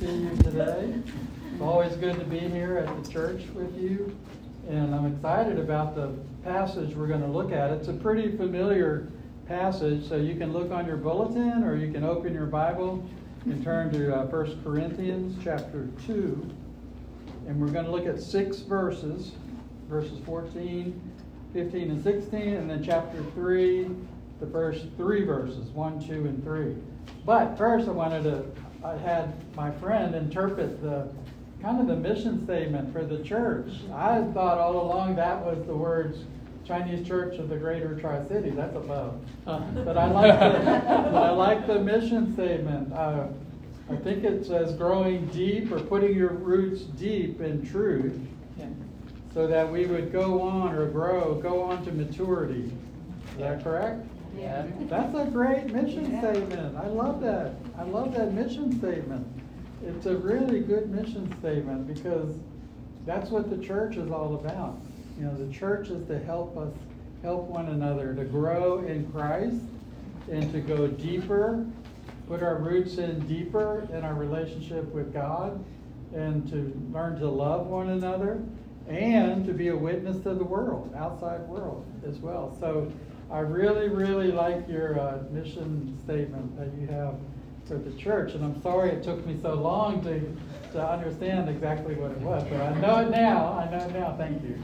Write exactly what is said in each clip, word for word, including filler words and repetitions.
see you today. It's always good to be here at the church with you. And I'm excited about the passage we're going to look at. It's a pretty familiar passage, so you can look on your bulletin or you can open your Bible and turn to uh, First Corinthians chapter two. And we're going to look at six verses, verses fourteen, fifteen, and sixteen, and then chapter three, the first three verses, one, two, and three. But first I wanted to, I had my friend interpret the kind of the mission statement for the church. I thought all along that was the words Chinese Church of the Greater Tri-Cities. That's above. But I like the, but I like the mission statement. Uh, I think it says growing deep or putting your roots deep in truth so that we would go on or grow, go on to maturity. Is that correct? Yeah. That's a great mission statement. I love that. I love that mission statement. It's a really good mission statement because that's what the church is all about. You know, the church is to help us, help one another to grow in Christ and to go deeper, put our roots in deeper in our relationship with God, and to learn to love one another and to be a witness to the world, outside world as well. So I really, really like your uh, mission statement that you have for the church, and I'm sorry it took me so long to, to understand exactly what it was, but I know it now. I know it now. Thank you.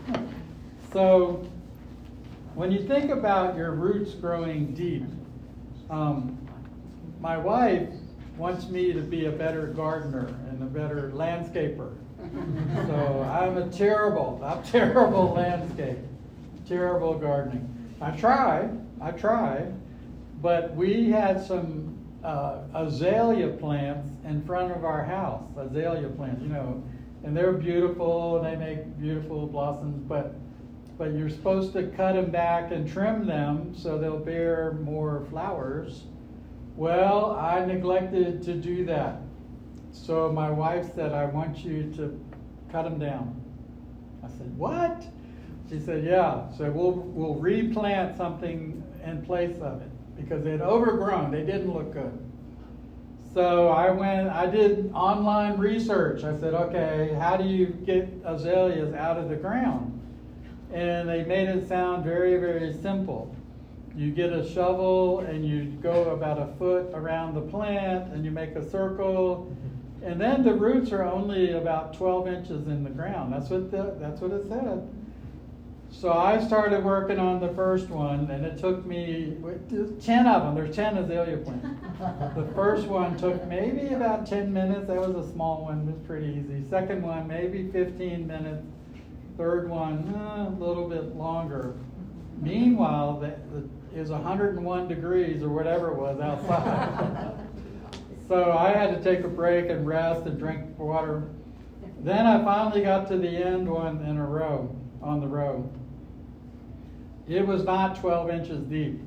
So when you think about your roots growing deep, um, my wife wants me to be a better gardener and a better landscaper. So I'm a terrible, I'm terrible landscape, terrible gardening. I try, I try, but we had some uh, azalea plants in front of our house, azalea plants, you know, and they're beautiful, and they make beautiful blossoms, but but you're supposed to cut them back and trim them so they'll bear more flowers. Well, I neglected to do that. So my wife said, I want you to cut them down. I said, what? She said, yeah, so we'll we'll replant something in place of it because they'd overgrown. They didn't look good. So I went, I did online research. I said, okay, how do you get azaleas out of the ground? And they made it sound very, very simple. You get a shovel and you go about a foot around the plant and you make a circle. And then the roots are only about twelve inches in the ground. That's what the, that's what it said. So I started working on the first one, and it took me ten of them. There's ten azalea plants. The first one took maybe about ten minutes. That was a small one. It was pretty easy. Second one, maybe fifteen minutes. Third one, uh, a little bit longer. Meanwhile, the, the, it was one hundred one degrees or whatever it was outside. So I had to take a break and rest and drink water. Then I finally got to the end one in a row, on the row. It was not twelve inches deep.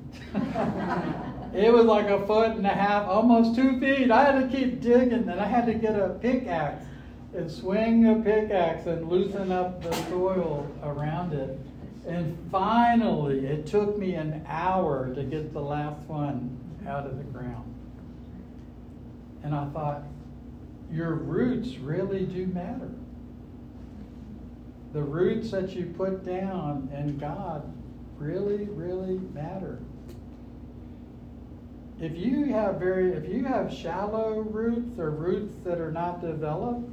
It was like a foot and a half, almost two feet. I had to keep digging, and I had to get a pickaxe and swing a pickaxe and loosen up the soil around it. And finally, it took me an hour to get the last one out of the ground. And I thought, your roots really do matter. The roots that you put down in God really, really matter. If you have very, if you have shallow roots or roots that are not developed,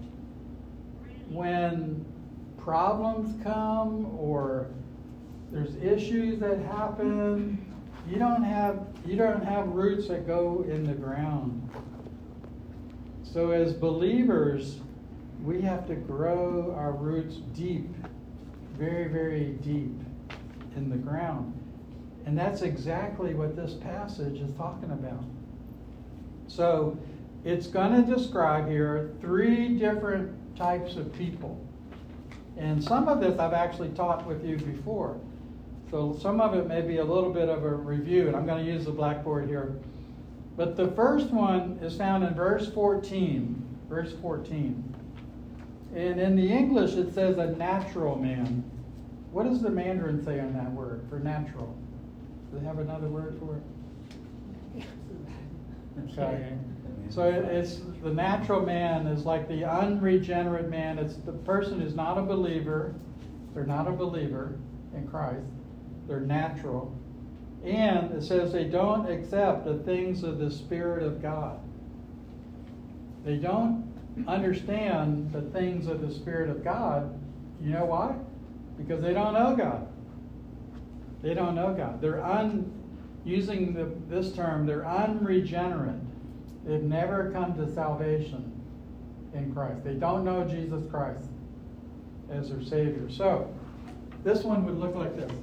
when problems come or there's issues that happen, you don't have you don't have roots that go in the ground. So as believers, we have to grow our roots deep, very, very deep in the ground. And that's exactly what this passage is talking about. So it's going to describe here three different types of people. And some of this I've actually taught with you before. So some of it may be a little bit of a review, and I'm going to use the blackboard here. But the first one is found in verse fourteen. Verse fourteen. And in the English it says a natural man. What does the Mandarin say on that word for natural? Do they have another word for it? Okay. So it, it's the natural man is like the unregenerate man. It's the person who's not a believer. They're not a believer in Christ. They're natural. And it says they don't accept the things of the Spirit of God. They don't understand the things of the Spirit of God. You know why? Because they don't know God. They don't know God. They're un, using the, this term, they're unregenerate. They've never come to salvation in Christ. They don't know Jesus Christ as their Savior. So, this one would look like this.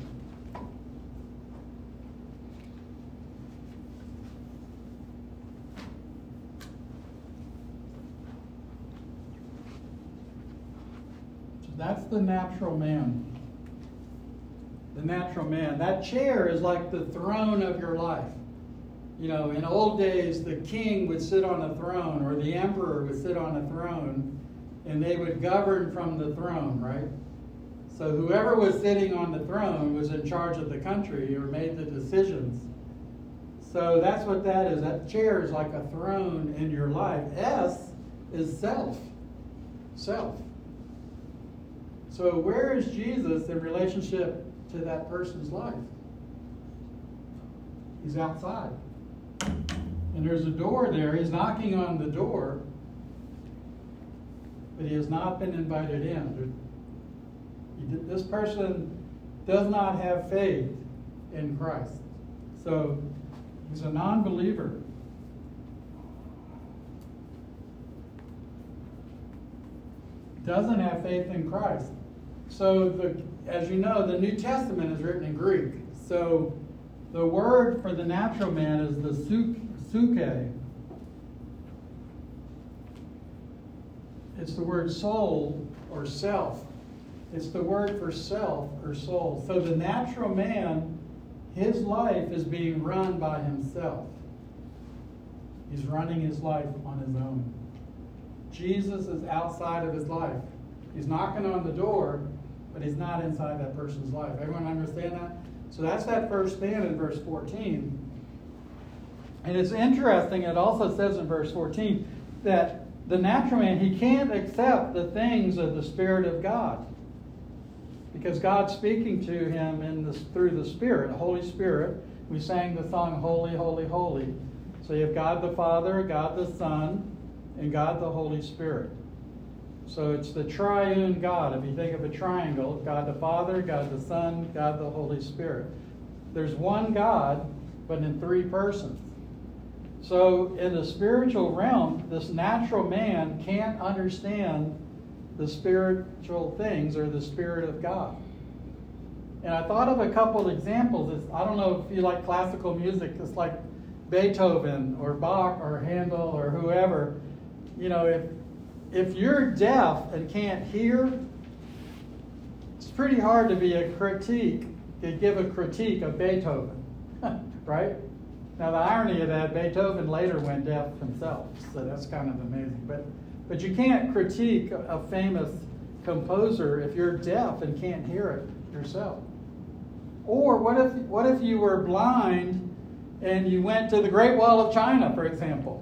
That's the natural man. The natural man. That chair is like the throne of your life. You know, in old days, the king would sit on a throne, or the emperor would sit on a throne, and they would govern from the throne, right? So whoever was sitting on the throne was in charge of the country or made the decisions. So that's what that is. That chair is like a throne in your life. S is self. Self. So where is Jesus in relationship to that person's life? He's outside. And there's a door there. He's knocking on the door, but he has not been invited in. This person does not have faith in Christ. So he's a non-believer. Doesn't have faith in Christ. So, the, as you know, the New Testament is written in Greek. So, the word for the natural man is the suke. It's the word soul or self. It's the word for self or soul. So, the natural man, his life is being run by himself. He's running his life on his own. Jesus is outside of his life. He's knocking on the door, but he's not inside that person's life. Everyone understand that? So that's that first stand in verse fourteen. And it's interesting, it also says in verse fourteen, that the natural man, he can't accept the things of the Spirit of God. Because God's speaking to him in this, through the Spirit, the Holy Spirit. We sang the song, Holy, Holy, Holy. So you have God the Father, God the Son, and God the Holy Spirit. So it's the triune God. If you think of a triangle, God the Father, God the Son, God the Holy Spirit. There's one God, but in three persons. So in the spiritual realm, this natural man can't understand the spiritual things or the Spirit of God. And I thought of a couple examples. It's, I don't know if you like classical music. It's like Beethoven or Bach or Handel or whoever. You know, if if you're deaf and can't hear, it's pretty hard to be a critique, to give a critique of Beethoven, right? Now the irony of that, Beethoven later went deaf himself, so that's kind of amazing. But but you can't critique a famous composer if you're deaf and can't hear it yourself. Or what if what if you were blind and you went to the Great Wall of China, for example?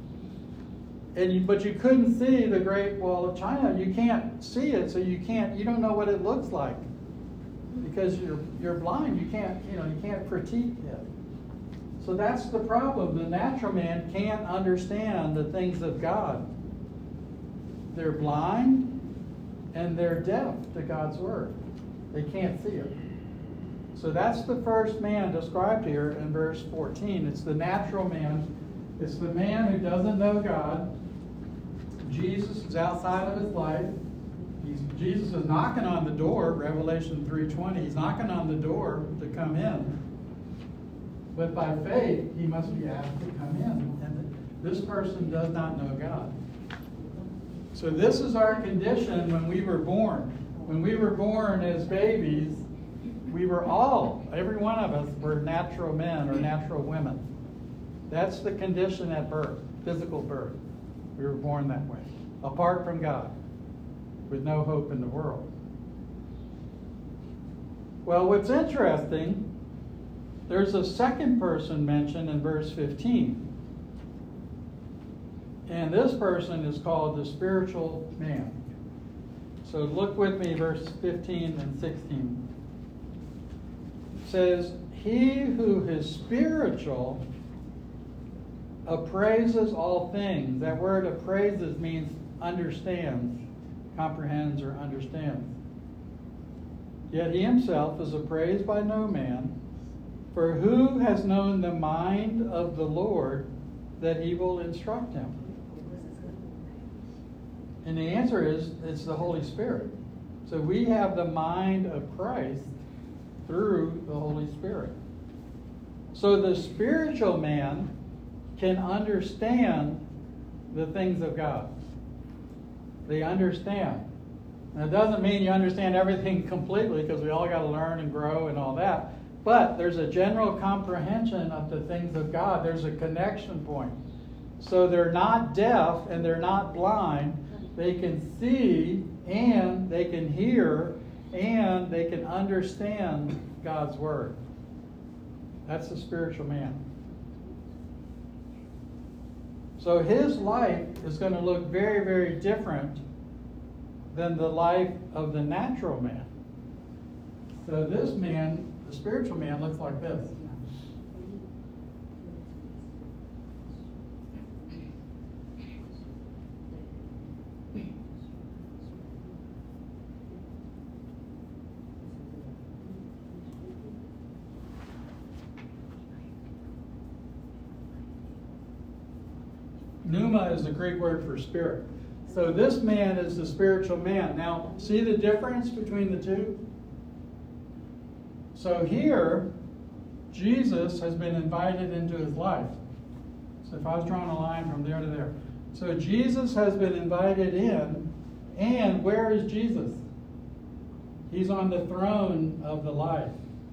And you, but you couldn't see the Great Wall of China. You can't see it, so you can't. You don't know what it looks like because you're you're blind. You can't you know you can't critique it. So that's the problem. The natural man can't understand the things of God. They're blind and they're deaf to God's word. They can't see it. So that's the first man described here in verse fourteen. It's the natural man. It's the man who doesn't know God. Jesus is outside of his life. He's, Jesus is knocking on the door, Revelation three twenty. He's knocking on the door to come in. But by faith, he must be asked to come in. And this person does not know God. So this is our condition when we were born. When we were born as babies, we were all, every one of us, were natural men or natural women. That's the condition at birth, physical birth. We were born that way, apart from God, with no hope in the world. Well, what's interesting, there's a second person mentioned in verse fifteen. And this person is called the spiritual man. So look with me, verse fifteen and sixteen. It says, he who is spiritual appraises all things. That word appraises means understands, comprehends, or understands. Yet he himself is appraised by no man. For who has known the mind of the Lord that he will instruct him? And the answer is, it's the Holy Spirit. So we have the mind of Christ through the Holy Spirit. So the spiritual man can understand the things of God. They understand. Now, it doesn't mean you understand everything completely, because we all got to learn and grow and all that. But there's a general comprehension of the things of God. There's a connection point. So they're not deaf and they're not blind. They can see and they can hear and they can understand God's word. That's the spiritual man. So his life is going to look very, very different than the life of the natural man. So this man, the spiritual man, looks like this. Pneuma is the Greek word for spirit. So this man is the spiritual man. Now, see the difference between the two? So here, Jesus has been invited into his life. So if I was drawing a line from there to there. So Jesus has been invited in, and where is Jesus? He's on the throne of the life.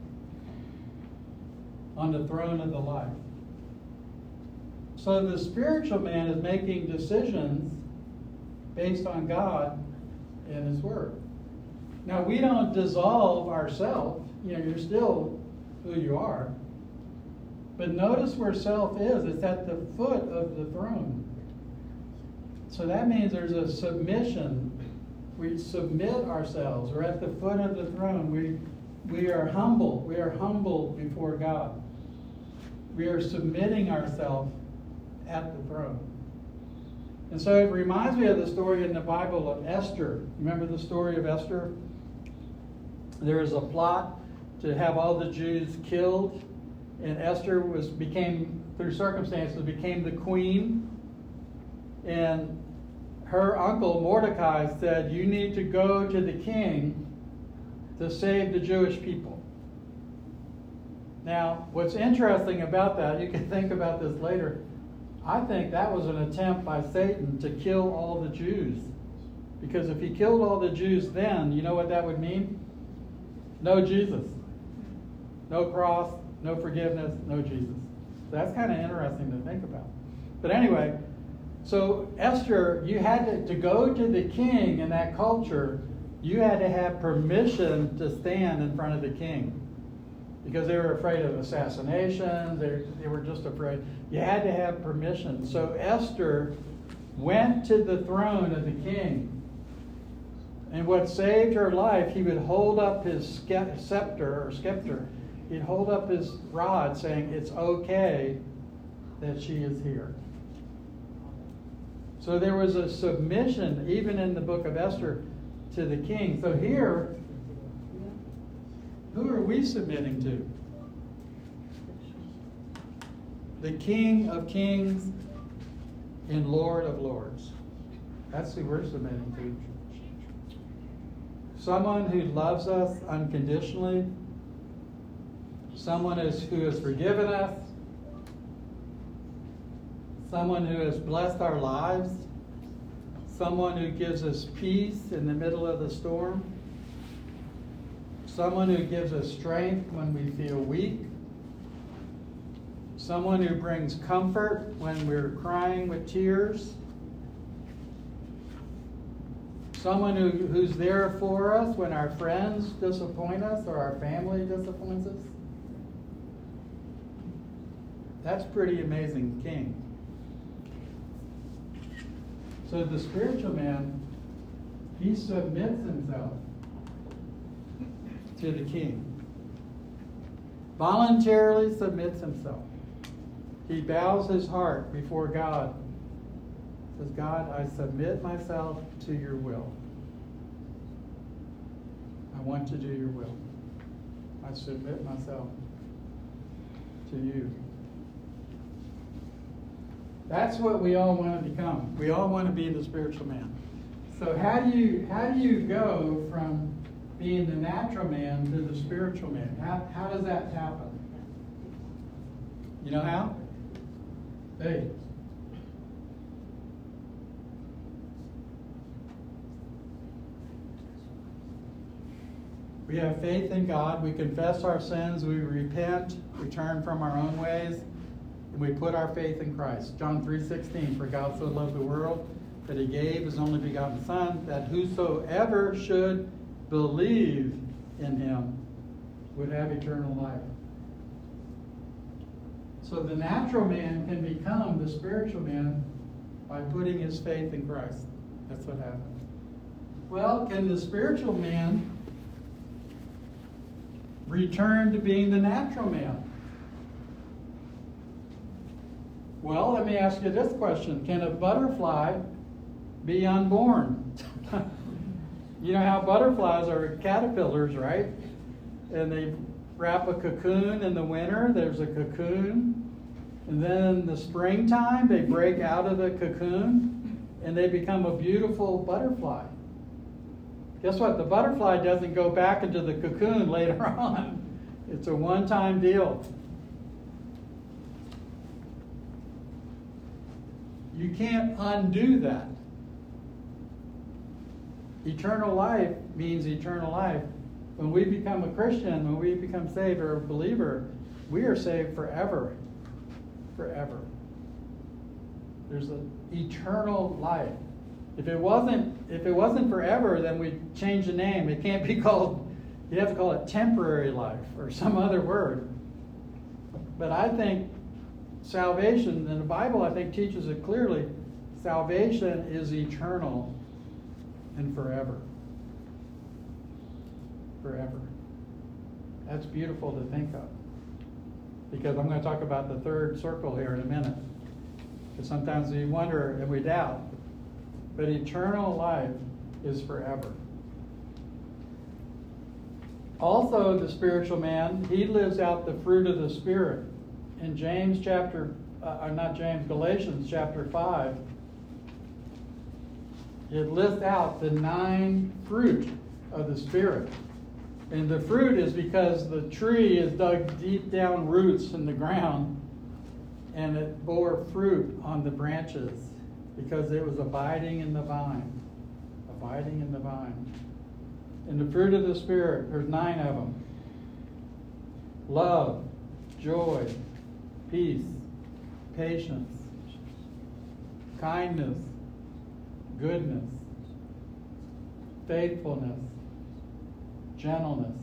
On the throne of the life. So the spiritual man is making decisions based on God and his word. Now, we don't dissolve ourselves. You know, you're still who you are. But notice where self is. It's at the foot of the throne. So that means there's a submission. We submit ourselves. We're at the foot of the throne. We, we are humble. We are humble before God. We are submitting ourselves at the throne. And so it reminds me of the story in the Bible of Esther. Remember the story of Esther? There was a plot to have all the Jews killed, and Esther was became, through circumstances, became the queen. And her uncle Mordecai said, you need to go to the king to save the Jewish people. Now, what's interesting about that, you can think about this later, I think that was an attempt by Satan to kill all the Jews. Because if he killed all the Jews then, you know what that would mean? No Jesus. No cross, no forgiveness, no Jesus. So that's kind of interesting to think about. But anyway, so Esther, you had to, to go to the king in that culture, you had to have permission to stand in front of the king. Because they were afraid of assassination, they, they were just afraid. You had to have permission. So Esther went to the throne of the king. And what saved her life, he would hold up his scepter or scepter. He'd hold up his rod saying, it's okay that she is here. So there was a submission, even in the book of Esther, to the king. So here, who are we submitting to? The King of Kings and Lord of Lords. That's who we're submitting to. Someone who loves us unconditionally. Someone who's, who has forgiven us. Someone who has blessed our lives. Someone who gives us peace in the middle of the storm. Someone who gives us strength when we feel weak. Someone who brings comfort when we're crying with tears. Someone who, who's there for us when our friends disappoint us or our family disappoints us. That's pretty amazing king. So the spiritual man, he submits himself to the king. Voluntarily submits himself. He bows his heart before God. Says, God, I submit myself to your will. I want to do your will. I submit myself to you. That's what we all want to become. We all want to be the spiritual man. So how do you how do you go from being the natural man to the spiritual man? How how does that happen? You know how? Hey. We have faith in God. We confess our sins. We repent. We turn from our own ways. And we put our faith in Christ. John three sixteen, for God so loved the world that he gave his only begotten Son, that whosoever should believe in him would have eternal life. So the natural man can become the spiritual man by putting his faith in Christ. That's what happens. Well, can the spiritual man return to being the natural man? Well, let me ask you this question. Can a butterfly be unborn? You know how butterflies are caterpillars, right? And they wrap a cocoon in the winter. There's a cocoon. And then in the springtime, they break out of the cocoon and they become a beautiful butterfly. Guess what? The butterfly doesn't go back into the cocoon later on. It's a one-time deal. You can't undo that. Eternal life means eternal life. When we become a Christian, when we become saved or a believer, we are saved forever. Forever. There's an eternal life. If it wasn't, if it wasn't forever, then we'd change the name. It can't be called, you'd have to call it temporary life or some other word. But I think salvation, and the Bible I think teaches it clearly, salvation is eternal and forever. Forever. That's beautiful to think of. Because I'm going to talk about the third circle here in a minute. Because sometimes we wonder and we doubt. But eternal life is forever. Also, the spiritual man, he lives out the fruit of the Spirit. In James chapter, uh, not James, Galatians chapter five, it lists out the nine fruit of the Spirit. And the fruit is because the tree is dug deep down roots in the ground and it bore fruit on the branches because it was abiding in the vine. Abiding in the vine. And the fruit of the Spirit, there's nine of them. Love, joy, peace, patience, kindness, goodness, faithfulness, gentleness,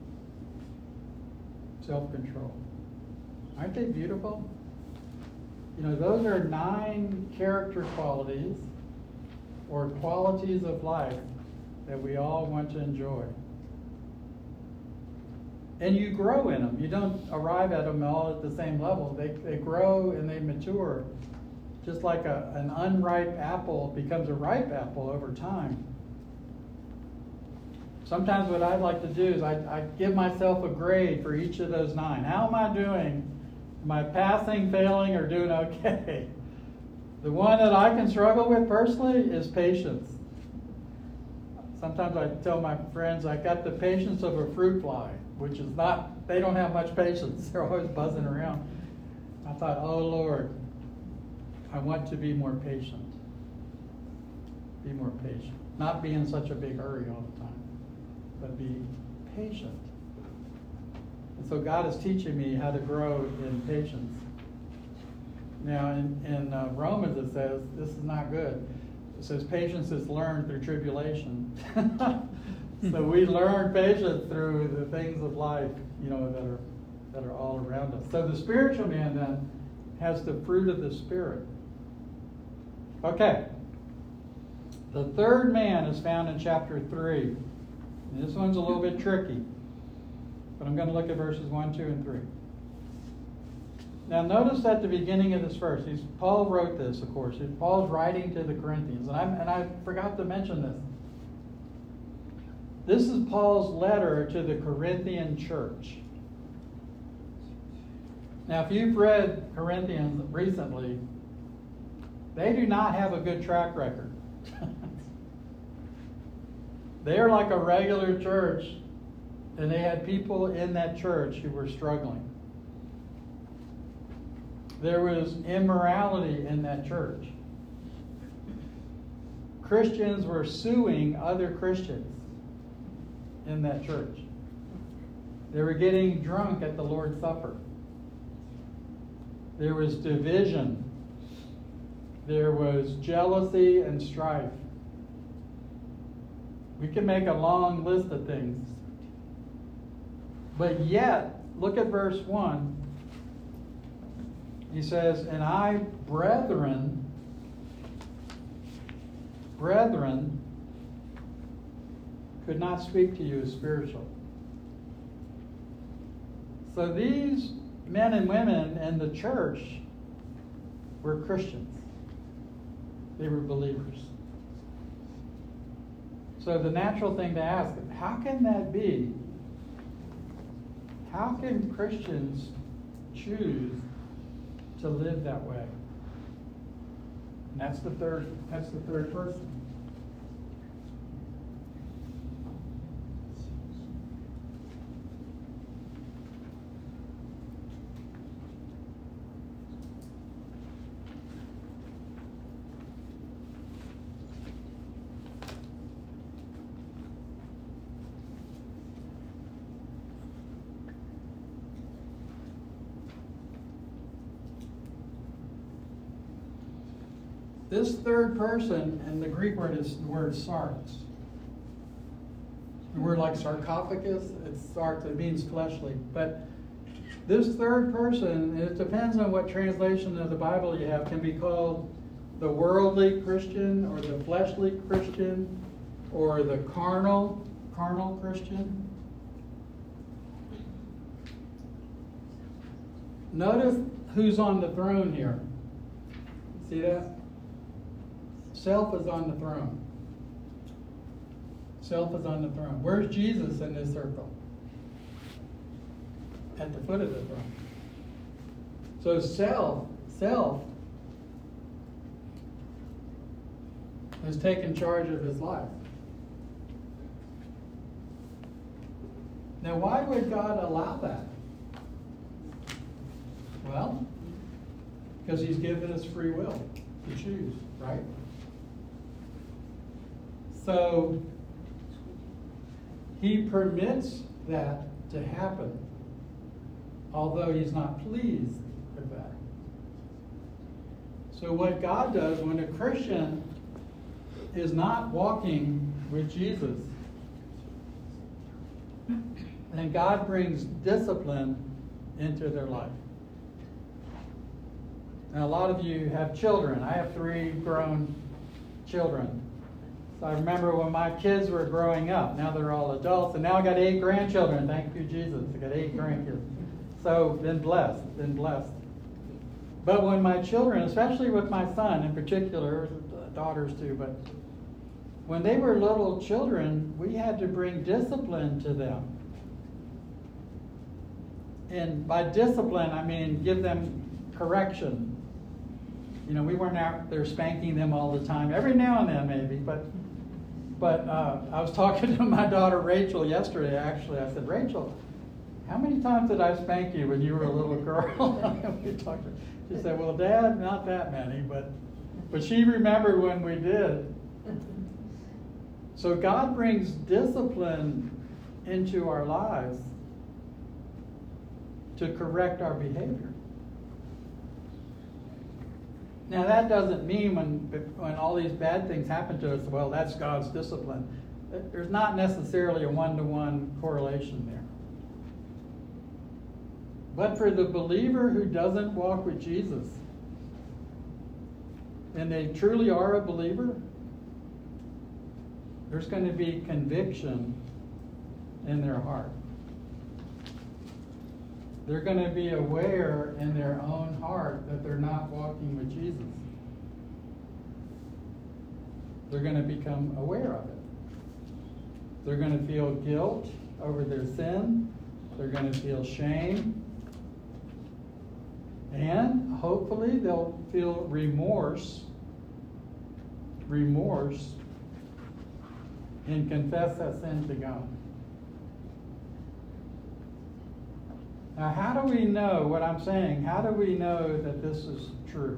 self-control. Aren't they beautiful? You know, those are nine character qualities or qualities of life that we all want to enjoy. And you grow in them. You don't arrive at them all at the same level. They, they grow and they mature. Just like a, an unripe apple becomes a ripe apple over time. Sometimes what I'd like to do is I, I give myself a grade for each of those nine. How am I doing? Am I passing, failing, or doing okay? The one that I can struggle with personally is patience. Sometimes I tell my friends I got the patience of a fruit fly, which is not, they don't have much patience. They're always buzzing around. I thought, oh Lord, I want to be more patient. Be more patient. Not be in such a big hurry all the time, but be patient. And so God is teaching me how to grow in patience. Now in, in uh, Romans it says, this is not good. It says patience is learned through tribulation. So we learn patience through the things of life, you know, that are that are all around us. So the spiritual man then has the fruit of the Spirit. Okay. The third man is found in chapter three. And this one's a little bit tricky. But I'm going to look at verses one, two, and three. Now notice at the beginning of this verse, he's, Paul wrote this, of course. Paul's writing to the Corinthians. And, I'm, and I forgot to mention this. This is Paul's letter to the Corinthian church. Now, if you've read Corinthians recently, they do not have a good track record. They are like a regular church, and they had people in that church who were struggling. There was immorality in that church. Christians were suing other Christians in that church. They were getting drunk at the Lord's Supper. There was division. There was jealousy and strife. We can make a long list of things. But yet, look at verse one. He says, and I, brethren, brethren, could not speak to you as spiritual. So these men and women in the church were Christians. They were believers. So the natural thing to ask is, how can that be? How can Christians choose to live that way? And that's the third, that's the third person. This third person, and the Greek word is the word sarx. The word like sarcophagus, it's sarx, it means fleshly. But this third person, it depends on what translation of the Bible you have, can be called the worldly Christian or the fleshly Christian or the carnal, carnal Christian. Notice who's on the throne here. See that? Self is on the throne. Self is on the throne. Where's Jesus in this circle? At the foot of the throne. So self, self has taken charge of his life. Now, why would God allow that? Well, because he's given us free will to choose, right? So he permits that to happen, although he's not pleased with that. So what God does when a Christian is not walking with Jesus, then God brings discipline into their life. Now, a lot of you have children. I have three grown children. So I remember when my kids were growing up. Now they're all adults. And now I got eight grandchildren. Thank you, Jesus. I got eight grandkids. So been blessed, been blessed. But when my children, especially with my son in particular, daughters too, but when they were little children, we had to bring discipline to them. And by discipline, I mean give them correction. You know, we weren't out there spanking them all the time. Every now and then, maybe. But but uh, I was talking to my daughter Rachel yesterday, actually. I said, Rachel, how many times did I spank you when you were a little girl? we talked to her. She said, well, Dad, not that many. But, but she remembered when we did. So God brings discipline into our lives to correct our behavior. Now that doesn't mean when, when all these bad things happen to us, well, that's God's discipline. There's not necessarily a one-to-one correlation there. But for the believer who doesn't walk with Jesus, and they truly are a believer, There's going to be conviction in their heart. They're going to be aware in their own heart that they're not walking with Jesus. They're going to become aware of it. They're going to feel guilt over their sin. They're going to feel shame. And hopefully they'll feel remorse, remorse, and confess that sin to God. Now, how do we know what I'm saying? How do we know that this is true?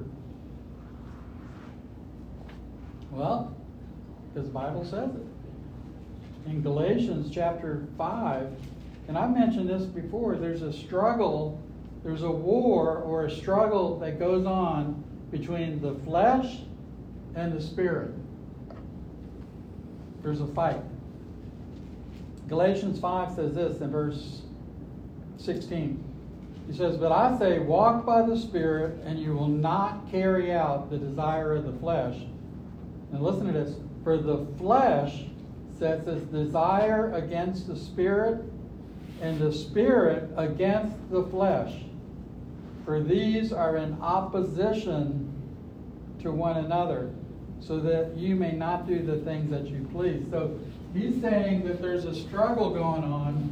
Well, because the Bible says it. In Galatians chapter five, and I've mentioned this before, there's a struggle, there's a war or a struggle that goes on between the flesh and the spirit. There's a fight. Galatians five says this in verse sixteen. He says, "But I say, walk by the Spirit, and you will not carry out the desire of the flesh." And listen to this. "For the flesh sets its desire against the Spirit, and the Spirit against the flesh. For these are in opposition to one another, so that you may not do the things that you please." So he's saying that there's a struggle going on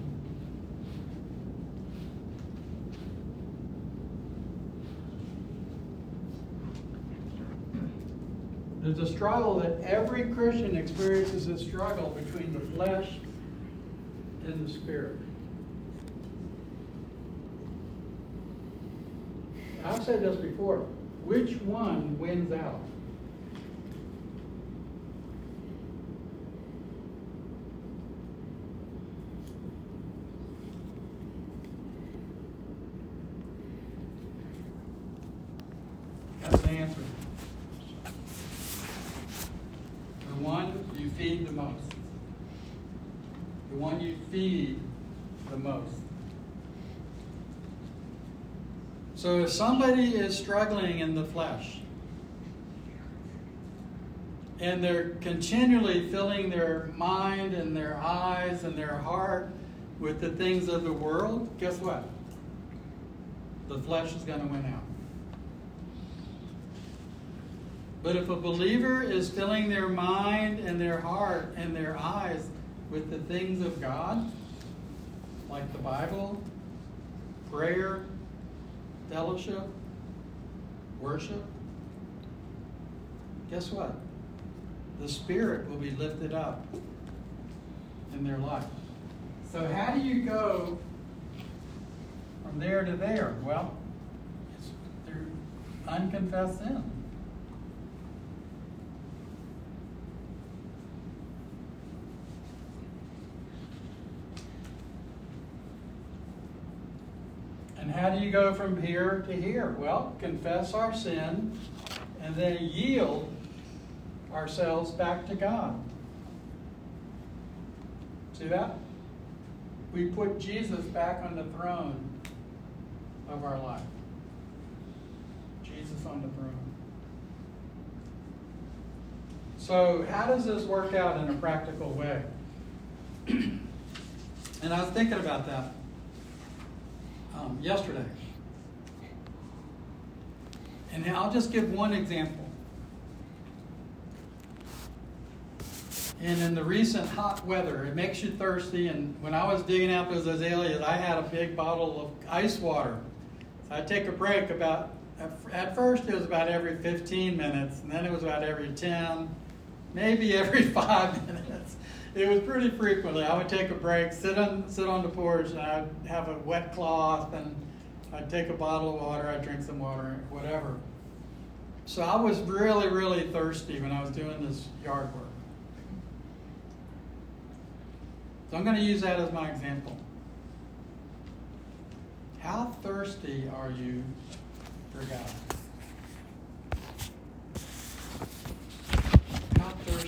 There's a struggle that every Christian experiences, a struggle between the flesh and the spirit. I've said this before. Which one wins out? That's the answer. The one you feed the most. The one you feed the most. So if somebody is struggling in the flesh, and they're continually filling their mind and their eyes and their heart with the things of the world, guess what? The flesh is going to win out. But if a believer is filling their mind and their heart and their eyes with the things of God, like the Bible, prayer, fellowship, worship, guess what? The Spirit will be lifted up in their life. So how do you go from there to there? Well, it's through unconfessed sin. And how do you go from here to here? Well, confess our sin and then yield ourselves back to God. See that? We put Jesus back on the throne of our life. Jesus on the throne. So how does this work out in a practical way? And I was thinking about that Um, yesterday. And I'll just give one example. And in the recent hot weather, it makes you thirsty. And when I was digging out those azaleas, I had a big bottle of ice water. So I'd take a break about, at first it was about every fifteen minutes, and then it was about every ten, maybe every five minutes. It was pretty frequently. I would take a break, sit on sit on the porch, and I'd have a wet cloth, and I'd take a bottle of water, I'd drink some water, whatever. So I was really, really thirsty when I was doing this yard work. So I'm going to use that as my example. How thirsty are you for God? How thirsty?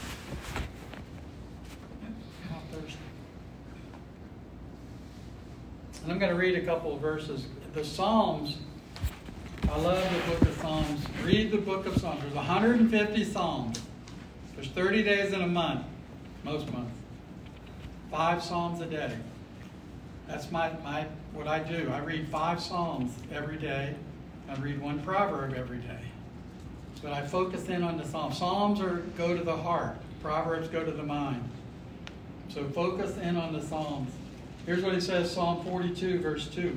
And I'm going to read a couple of verses. The Psalms, I love the book of Psalms. Read the book of Psalms. There's one hundred fifty Psalms. There's thirty days in a month. most months. Five Psalms a day. That's my, my what I do. I read five Psalms every day. I read one proverb every day. But I focus in on the Psalms. Psalms are go to the heart. Proverbs go to the mind. So focus in on the Psalms. Here's what he says, Psalm forty-two, verse two.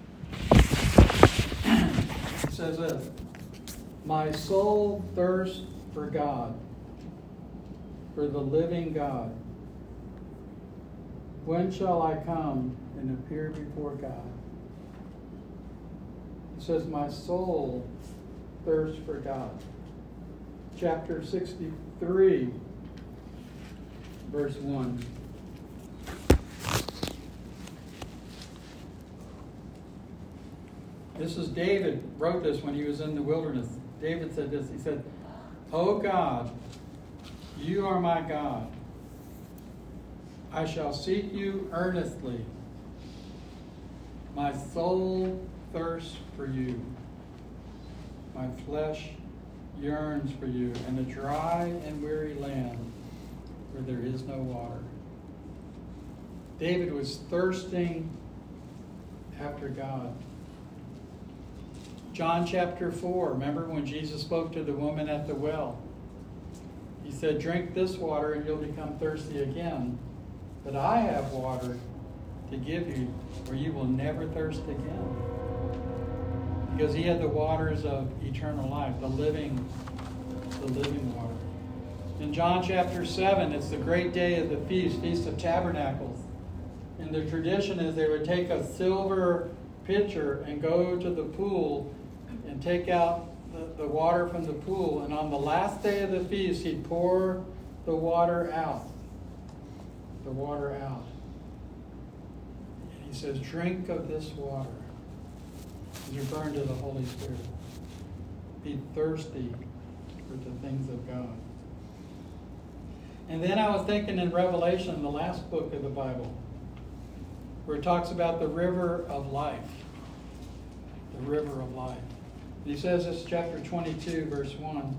It says this, my soul thirsts for God, for the living God. When shall I come and appear before God? It says, my soul thirsts for God. Chapter sixty-three, verse one. This is David wrote this when he was in the wilderness. David said this. He said, O God, you are my God. I shall seek you earnestly. My soul thirsts for you. My flesh yearns for you in a dry and weary land where there is no water. David was thirsting after God. John chapter four, remember when Jesus spoke to the woman at the well? He said, drink this water and you'll become thirsty again. But I have water to give you where you will never thirst again. Because he had the waters of eternal life, the living, the living water. In John chapter seven, it's the great day of the feast, Feast of Tabernacles. And the tradition is they would take a silver pitcher and go to the pool and take out the, the water from the pool. And on the last day of the feast, he'd pour the water out. The water out. And he says, drink of this water. And you're burned to the Holy Spirit. Be thirsty for the things of God. And then I was thinking in Revelation, the last book of the Bible, where it talks about the river of life. The river of life. He says this, chapter twenty-two, verse one.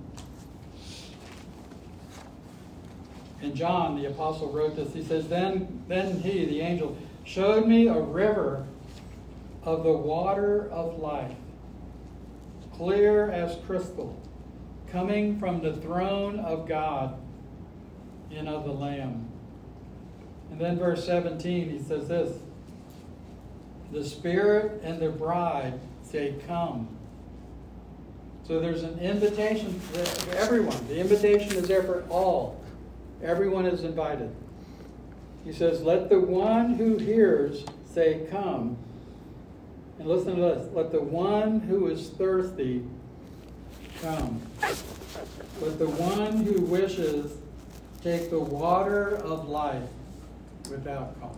And John, the apostle, wrote this. He says, Then, then he, the angel, showed me a river of the water of life, clear as crystal, coming from the throne of God and of the Lamb. And then verse seventeen, he says this, the Spirit and the bride say, come. So there's an invitation for everyone. The invitation is there for all. Everyone is invited. He says, let the one who hears say, come. And listen to this. Let the one who is thirsty come. Let the one who wishes take the water of life without cost.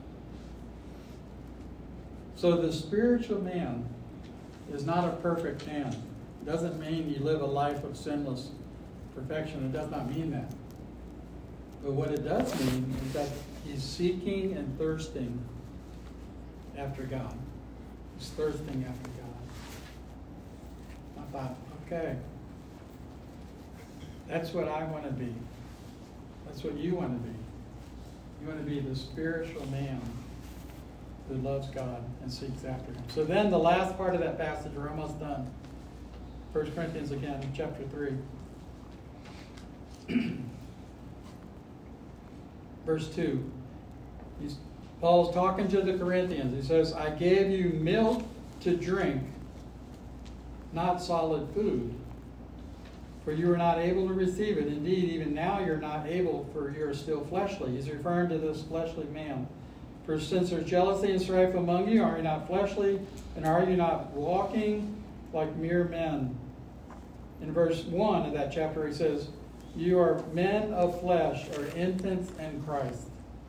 So the spiritual man is not a perfect man. It doesn't mean you live a life of sinless perfection. It does not mean that. But what it does mean is that he's seeking and thirsting after God. He's thirsting after God. I thought, okay, that's what I want to be. That's what you want to be. You want to be the spiritual man who loves God and seeks after him. So then the last part of that passage, we're almost done. First Corinthians again, chapter three. Verse two. He's, Paul's talking to the Corinthians. He says, I gave you milk to drink, not solid food, for you are not able to receive it. Indeed, even now you're not able, for you are still fleshly. He's referring to this fleshly man. For since there's jealousy and strife among you, are you not fleshly? And are you not walking like mere men? In verse one of that chapter, he says, you are men of flesh, or infants in Christ.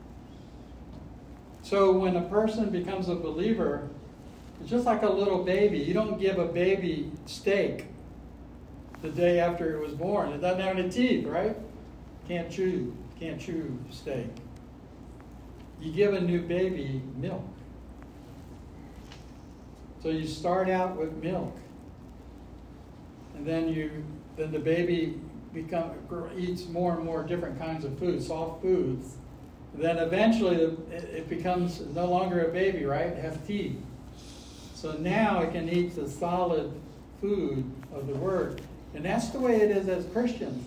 So when a person becomes a believer, it's just like a little baby. You don't give a baby steak the day after it was born. It doesn't have any teeth, right? Can't chew. Can't chew steak. You give a new baby milk. So you start out with milk. And then you then the baby become eats more and more different kinds of food, soft foods, then eventually it becomes no longer a baby, right? It has teeth. So now it can eat the solid food of the Word. And that's the way it is as Christians.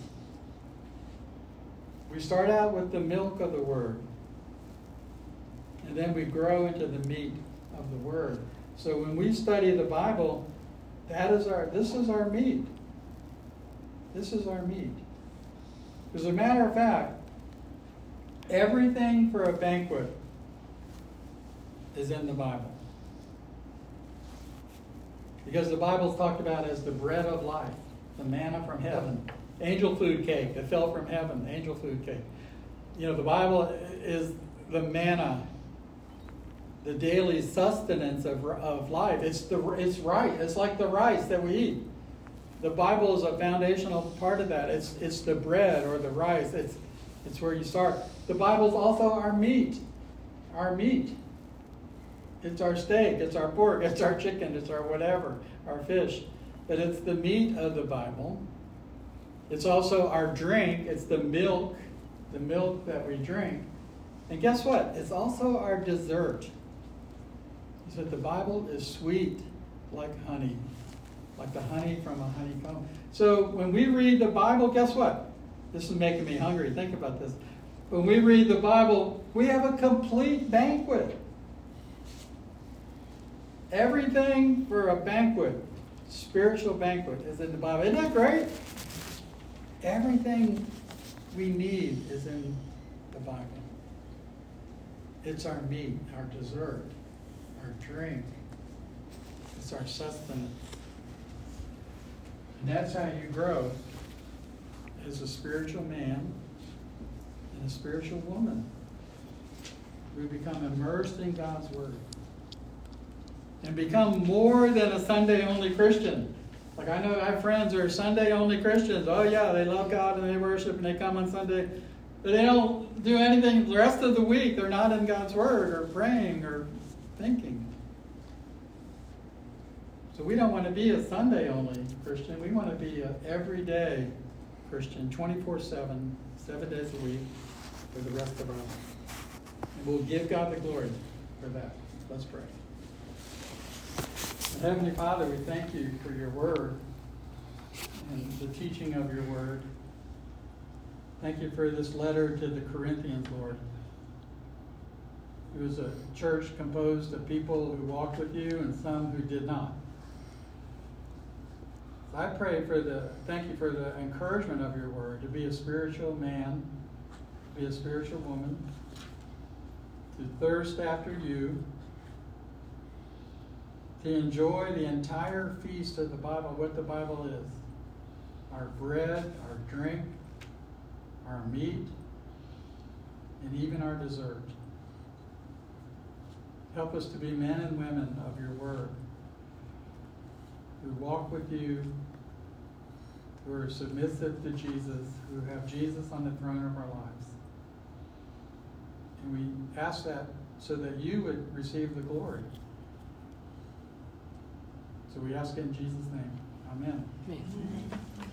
We start out with the milk of the Word. And then we grow into the meat of the Word. So when we study the Bible, that is our, this is our meat. This is our meat. As a matter of fact, everything for a banquet is in the Bible. Because the Bible is talked about as the bread of life, the manna from heaven, angel food cake that fell from heaven, angel food cake. You know, the Bible is the manna, the daily sustenance of, of life. It's the it's right. It's like the rice that we eat. The Bible is a foundational part of that. It's it's the bread or the rice. It's it's where you start. The Bible is also our meat. Our meat. It's our steak, it's our pork, it's our chicken, it's our whatever, our fish. But it's the meat of the Bible. It's also our drink. It's the milk, the milk that we drink. And guess what? It's also our dessert. He said the Bible is sweet like honey, like the honey from a honeycomb. So when we read the Bible, guess what? This is making me hungry. Think about this. When we read the Bible, we have a complete banquet. Everything for a banquet, spiritual banquet, is in the Bible. Isn't that great? Everything we need is in the Bible. It's our meat, our dessert, our drink. It's our sustenance. And that's how you grow as a spiritual man and a spiritual woman. We become immersed in God's Word. And become more than a Sunday-only Christian. Like I know I have friends who are Sunday-only Christians. Oh yeah, they love God and they worship and they come on Sunday. But they don't do anything the rest of the week. They're not in God's Word or praying or thinking. So we don't want to be a Sunday-only Christian. We want to be an everyday Christian, twenty-four seven, seven days a week for the rest of our life. And we'll give God the glory for that. Let's pray. Heavenly Father, we thank you for your word and the teaching of your word. Thank you for this letter to the Corinthians, Lord. It was a church composed of people who walked with you and some who did not. So I pray for the, thank you for the encouragement of your word, to be a spiritual man, to be a spiritual woman, to thirst after you, to enjoy the entire feast of the Bible, what the Bible is. Our bread, our drink, our meat, and even our dessert. Help us to be men and women of your word, who walk with you, who are submissive to Jesus, who have Jesus on the throne of our lives. And we ask that so that you would receive the glory. So we ask it in Jesus' name. Amen. Amen.